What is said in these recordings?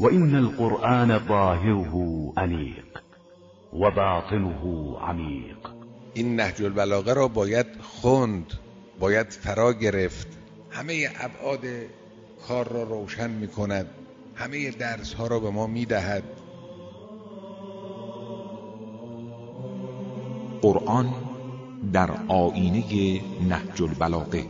وإن القرآن ظاهره أنیق و باطنه عمیق. این نهج البلاغه را باید خوند، باید فرا گرفت. همه ابعاد کار را روشن می کند، همه درس ها را به ما می دهد. قرآن در آیینه نهج البلاغه.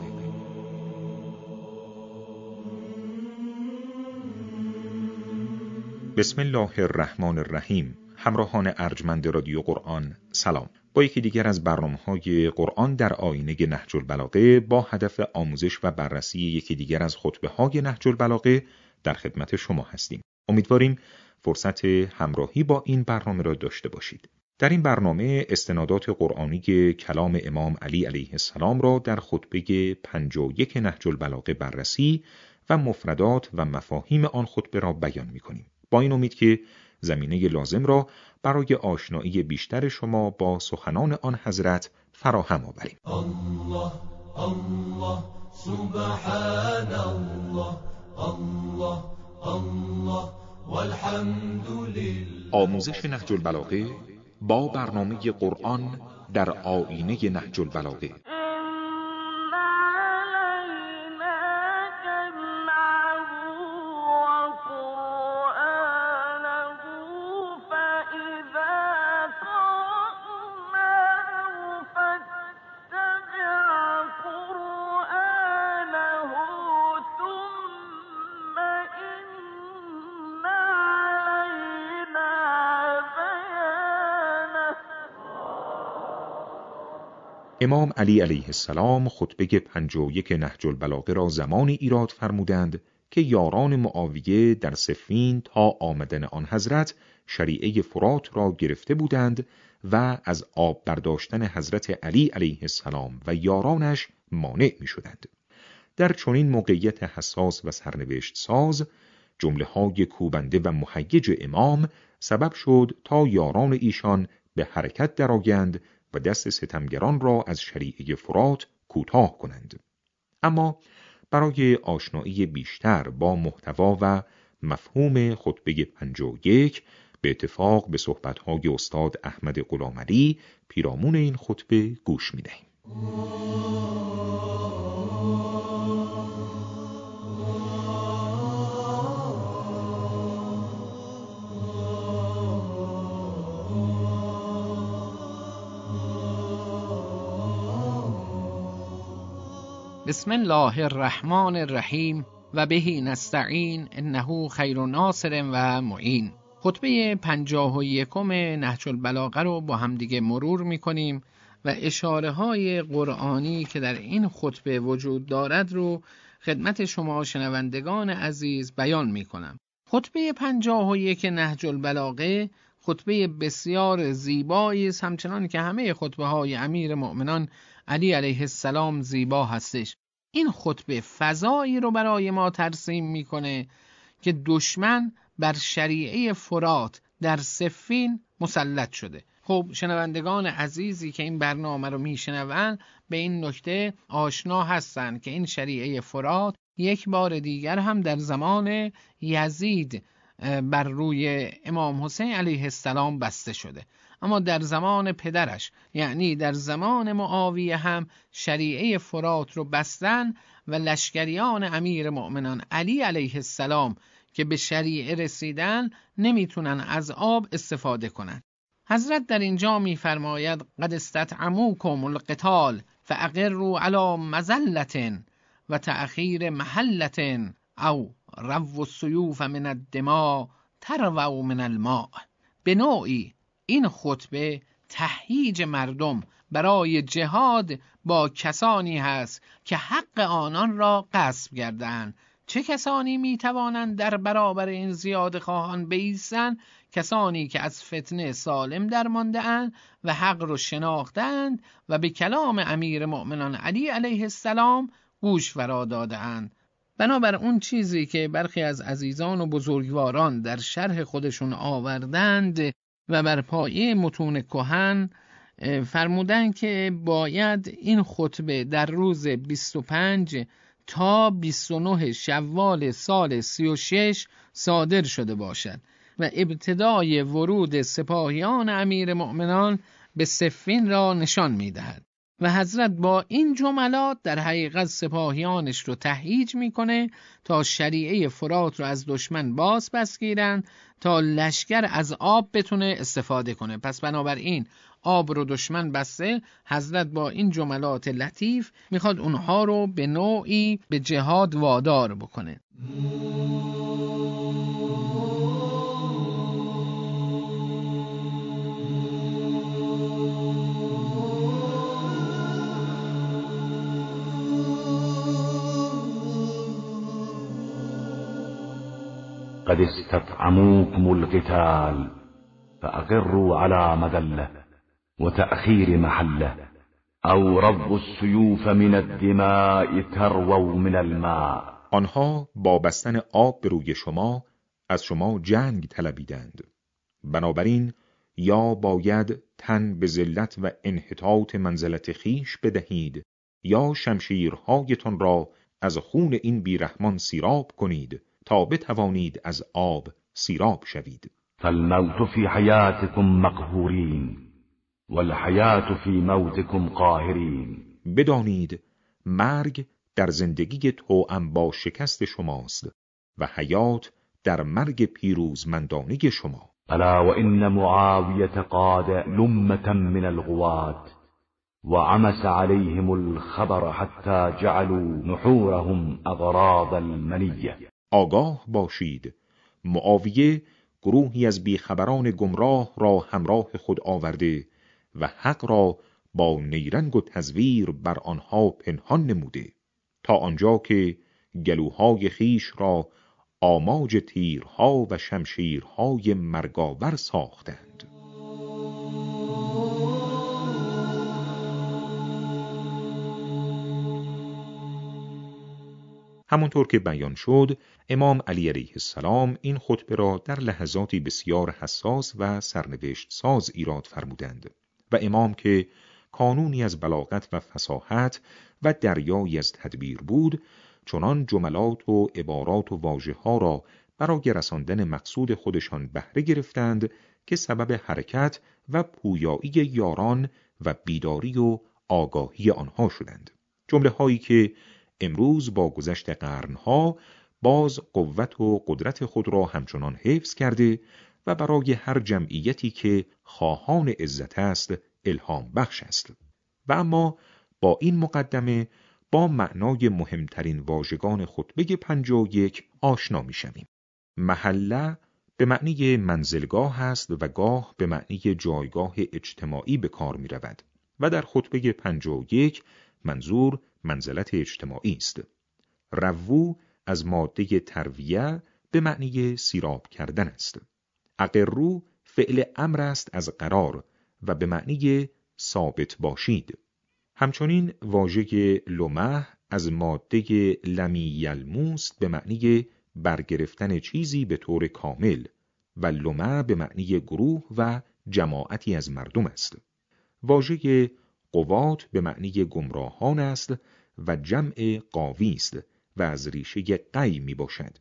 بسم الله الرحمن الرحیم. همراهان ارجمند رادیو قرآن سلام. با یکی دیگر از برنامه‌های قرآن در آیینه نهج البلاغه با هدف آموزش و بررسی یکی دیگر از خطبه‌های نهج البلاغه در خدمت شما هستیم. امیدواریم فرصت همراهی با این برنامه را داشته باشید. در این برنامه استنادات قرآنی کلام امام علی علیه السلام را در خطبه 51 نهج البلاغه بررسی و مفردات و مفاهیم آن خطبه را بیان می‌کنیم. با این امید که زمینه لازم را برای آشنایی بیشتر شما با سخنان آن حضرت فراهم آوریم. الله الله سبحان الله الله الله والحمد لله. آموزش نهج البلاغه با برنامه قرآن در آیینه نهج البلاغه. امام علی علیه السلام خطبه 51 نهج البلاغه را زمانی ایراد فرمودند که یاران معاویه در صفین تا آمدن آن حضرت شریعه فرات را گرفته بودند و از آب برداشتن حضرت علی علیه السلام و یارانش مانع می شدند. در چنین موقعیت حساس و سرنوشت ساز، جمله های کوبنده و مهیج امام سبب شد تا یاران ایشان به حرکت درآیند و دست ستمگران را از شریعه فرات کوتاه کنند. اما برای آشنایی بیشتر با محتوا و مفهوم خطبه 51 به اتفاق به صحبت‌های استاد احمد غلامعلی پیرامون این خطبه گوش می‌دهیم. بسم الله الرحمن الرحیم و به نستعین انه خیر ناصر و معین. خطبه 51 نهج البلاغه رو با هم دیگه مرور میکنیم و اشاره های قرآنی که در این خطبه وجود دارد رو خدمت شما شنوندگان عزیز بیان میکنم. خطبه 51 نهج البلاغه خطبه بسیار زیبایی است، همچنان که همه خطبه های امیر مؤمنان علی علیه السلام زیبا هستش. این خطبه فضایی رو برای ما ترسیم میکنه که دشمن بر شریعه فرات در صفین مسلط شده. خب شنوندگان عزیزی که این برنامه رو میشنون به این نکته آشنا هستند که این شریعه فرات یک بار دیگر هم در زمان یزید بر روی امام حسین علیه السلام بسته شده، اما در زمان پدرش یعنی در زمان معاویه هم شریعه فرات رو بستن و لشکریان امیر مؤمنان علی علیه السلام که به شریعه رسیدن نمیتونن از آب استفاده کنن. حضرت در اینجا میفرماید قد استطعموکم القتال فاقروا علی مذلة و تأخیر محلة او رو السیوف من الدماء ترووا من الماء. به نوعی این خطبه تهییج مردم برای جهاد با کسانی هست که حق آنان را غصب کردند. چه کسانی میتوانند در برابر این زیاده خواهان بایستند؟ کسانی که از فتنه سالم درمانده اند و حق را شناختند و به کلام امیر مؤمنان علی علیه السلام گوش فرا دادند. بنابر اون چیزی که برخی از عزیزان و بزرگواران در شرح خودشون آوردند و بر پایه متون کهن فرمودن که باید این خطبه در روز 25 تا 29 شوال سال 36 صادر شده باشد و ابتدای ورود سپاهیان امیر مؤمنان به صفین را نشان می‌دهد و حضرت با این جملات در حقیقت سپاهیانش رو تهییج میکنه تا شریعه فرات رو از دشمن باز پس گیرن تا لشکر از آب بتونه استفاده کنه. پس بنابراین آب رو دشمن بسته، حضرت با این جملات لطیف میخواد اونها رو به نوعی به جهاد وادار بکنه. قد استطعموكم القتال فأقروا على مذلة وتأخير محله او رب السيوف من الدماء ترووا من الماء. آنها با بستن آب به روی شما از شما جنگ طلبیدند، بنابراین یا باید تن به ذلت و انحطاط منزلت خیش بدهید یا شمشیرهایتان را از خون این بیرحمان سیراب کنید تا بتوانید از آب سیراب شوید. فالموت في حياتكم مقهورين والحياة في موتكم قاهرين. بدانید مرگ در زندگی توأم با شکست شماست و حیات در مرگ پیروزمندانه شما. الا وان معاویة قاد لمة من الغوات وعمس عليهم الخبر حتى جعلوا نحورهم اغراض المنیة. آگاه باشید، معاویه گروهی از بیخبران گمراه را همراه خود آورده و حق را با نیرنگ و تزویر بر آنها پنهان نموده تا آنجا که گلوهای خیش را آماج تیرها و شمشیرهای مرگاور ساختند. همونطور که بیان شد، امام علی علیه السلام این خطبه را در لحظاتی بسیار حساس و سرنوشت ساز ایراد فرمودند و امام که کانونی از بلاغت و فصاحت و دریایی از تدبیر بود، چنان جملات و عبارات و واژه‌ها را برای رساندن مقصود خودشان بهره گرفتند که سبب حرکت و پویایی یاران و بیداری و آگاهی آنها شدند. جمله هایی که امروز با گذشت قرنها باز قوت و قدرت خود را همچنان حفظ کرده و برای هر جمعیتی که خواهان عزت است الهام بخش است. و اما با این مقدمه با معنای مهمترین واژگان خطبه 51 آشنا می شویم. محله به معنی منزلگاه است و گاه به معنی جایگاه اجتماعی به کار می رود و در خطبه 51 منظور منزلت اجتماعی است. روو از ماده ترویه به معنی سیراب کردن است. اقرو فعل امر است از قرار و به معنی ثابت باشید. همچنین واژه لمح از ماده لمی یلموس به معنی برگرفتن چیزی به طور کامل و لمح به معنی گروه و جماعتی از مردم است. واژه قوات به معنی گمراهان است و جمع قاوی است و از ریشه قی می باشد.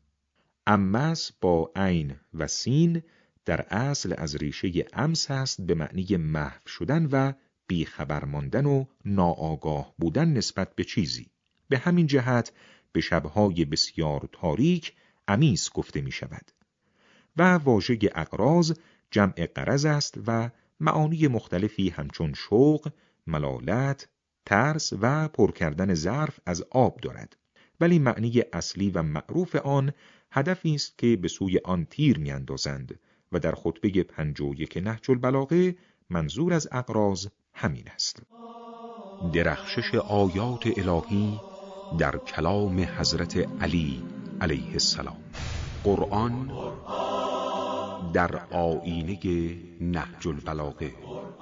امس با عین و سین در اصل از ریشه امس است به معنی محو شدن و بیخبر ماندن و ناآگاه بودن نسبت به چیزی. به همین جهت به شبهای بسیار تاریک امیس گفته می شود. و واژه اقراض جمع قرض است و معانی مختلفی همچون شوق، ملالت، ترس و پر کردن ظرف از آب دارد، ولی معنی اصلی و معروف آن هدفی است که به سوی آن تیر می‌اندازند و در خطبه 51 نهج البلاغه منظور از اقراض همین است. درخشش آیات الهی در کلام حضرت علی علیه السلام. قرآن در آیینه نهج البلاغه.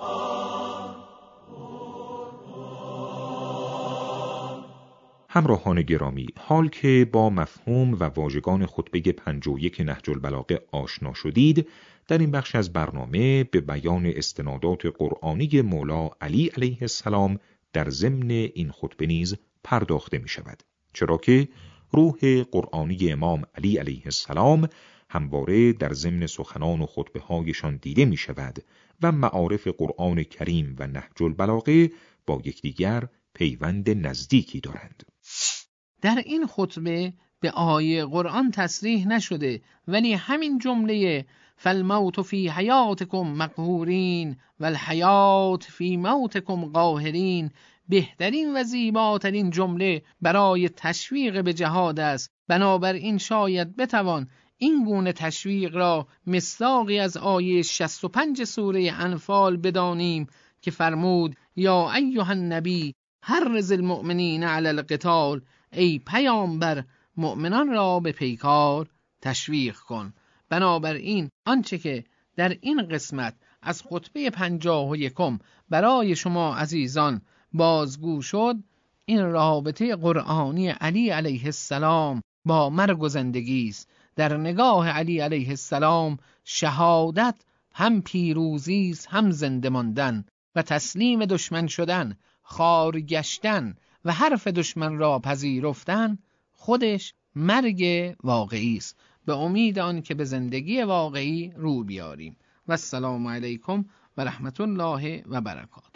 همراهان گرامی، حال که با مفهوم و واژگان خطبه 51 نهج البلاغه آشنا شدید، در این بخش از برنامه به بیان استنادات قرآنی مولا علی علیه السلام در ضمن این خطبه نیز پرداخته می شود. چرا که روح قرآنی امام علی علیه السلام همواره در ضمن سخنان و خطبه‌هایشان دیده می شود و معارف قرآن کریم و نهج البلاغه با یکدیگر پیوند نزدیکی دارند. در این خطبه به آیه قرآن تصریح نشده، ولی همین جمله فالموت فی حیاتکم مقهورین والحیات فی موتکم قاهرین بهترین و زیباترین جمله برای تشویق به جهاد است. بنابراین شاید بتوان این گونه تشویق را مصداقی از آیه 65 سوره انفال بدانیم که فرمود یا ایها النبی حرض المؤمنین علی القتال، ای پیامبر مؤمنان را به پیکار تشویق کن. بنابراین آنچه که در این قسمت از خطبه 51 برای شما عزیزان بازگو شد، این رابطه قرآنی علی علیه السلام با مرگ و زندگی است. در نگاه علی علیه السلام شهادت هم پیروزی است، هم زنده ماندن و تسلیم دشمن شدن، خار گشتن و حرف دشمن را پذیرفتن خودش مرگ واقعی است. به امید آن که به زندگی واقعی رو بیاریم. و السلام علیکم و رحمت الله و برکاته.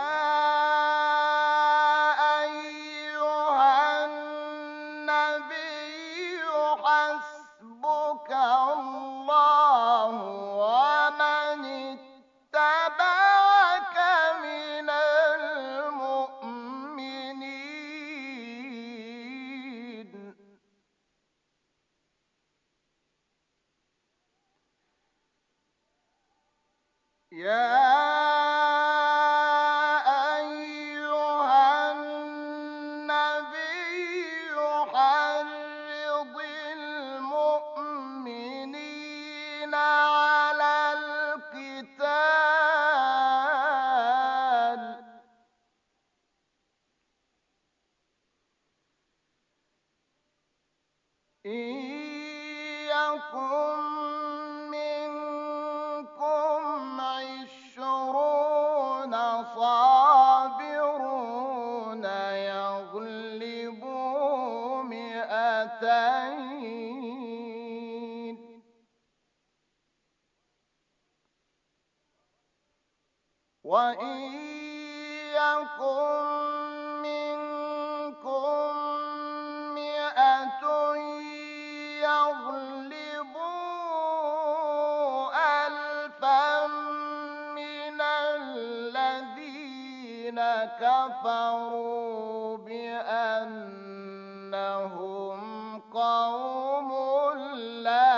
حسبك الله ومن اتبعك من المؤمنين. صابرون يغلبوا 200 وإن يكن منكم 100 يغلبوا 1000 من الذين كفروا بأنهم قوم لا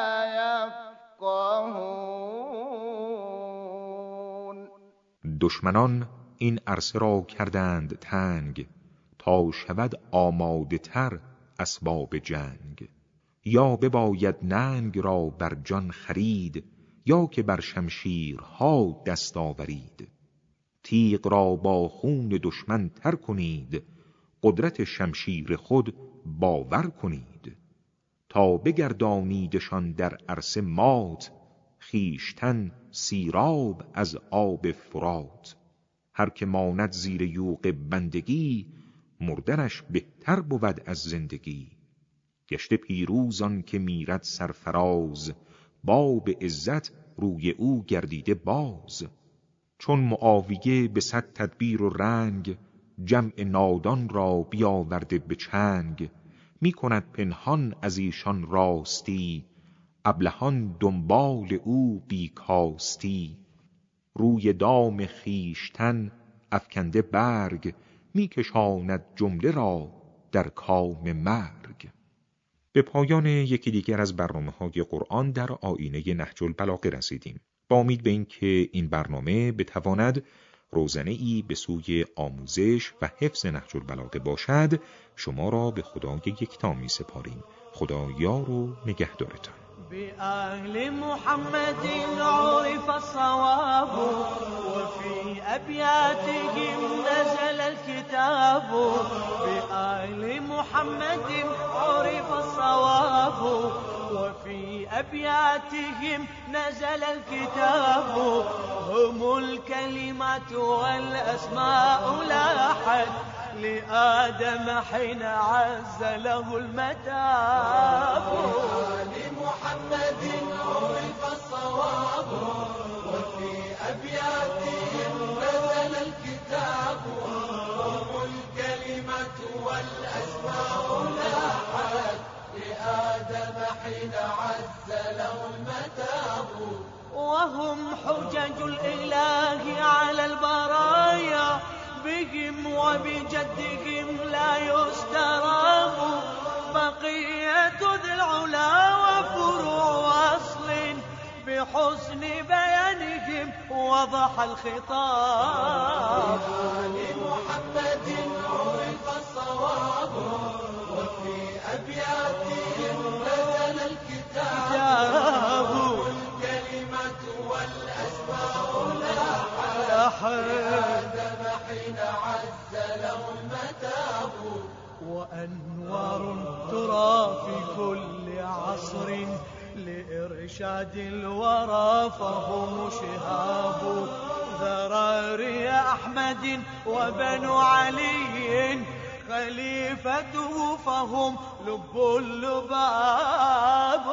يفقهون. دشمنان این عرصه را کردند تنگ، تا شود آماده تر اسباب جنگ. یا بباید ننگ را بر جان خرید، یا که بر شمشیرها دست آورید. تیغ را با خون دشمن تر کنید، قدرت شمشیر خود باور کنید. تا بگردانیدشان در عرصه مات، خیشتن سیراب از آب فرات. هر که ماند زیر یوغ بندگی، مردنش بهتر بود از زندگی. گشته پیروز آن که میرد سرفراز، باب عزت روی او گردیده باز. چون معاویه به 100 تدبیر و رنگ، جمع نادان را بیاورده به چنگ. می کند پنهان از ایشان راستی، ابلهان دنبال او بیکاستی. روی دام خیشتن افکنده برگ، می کشاند جمله را در کام مرگ. به پایان یکی دیگر از برنامه‌های قرآن در آیینه نهج البلاغه رسیدیم. با امید به این که این برنامه بتواند روزنه‌ای به سوی آموزش و حفظ نهج البلاغه باشد، شما را به خدای یکتا می سپاریم. خدا یار و نگهدارتان. بأهل محمد عرف الصواب، وفي أبياتهم نزل الكتاب. بأهل محمد عرف الصواب، وفي أبياتهم نزل الكتاب. هم الكلمات والأسماء لاحت لآدم حين عز له المتاب. لمحمد عرف الصواب وفي أبياتهم نزل الكتاب. هم الكلمة والأسماء لاحت لآدم حين عز له المتاب. وهم حجج الإله على البرايا بهم وبجدهم لا يستراب. بقية ذي العلا وفروع أصل بحسن بيانهم وضح الخطاب. لمحمد عرف الصواب وفي أبياتهم نزل الكتاب. الكلمة والأسماء لاحت آدم حين عز له المتاب. وأنوار ترى في كل عصر لإرشاد الورى فهم شهاب. ذراري أحمد وبنو علي خليفته فهم لب اللباب.